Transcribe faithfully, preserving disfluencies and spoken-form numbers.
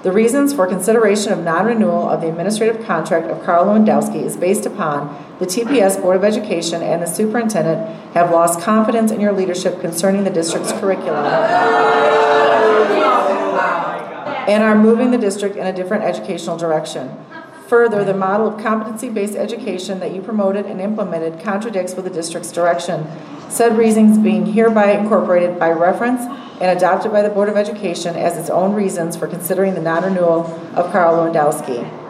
The reasons for consideration of non-renewal of the administrative contract of Carl Lewandowski is based upon the T P S Board of Education and the superintendent have lost confidence in your leadership concerning the district's curriculum and are moving the district in a different educational direction. Further, the model of competency-based education that you promoted and implemented contradicts with the district's direction. Said reasons being hereby incorporated by reference and adopted by the Board of Education as its own reasons for considering the non-renewal of Carl Lewandowski.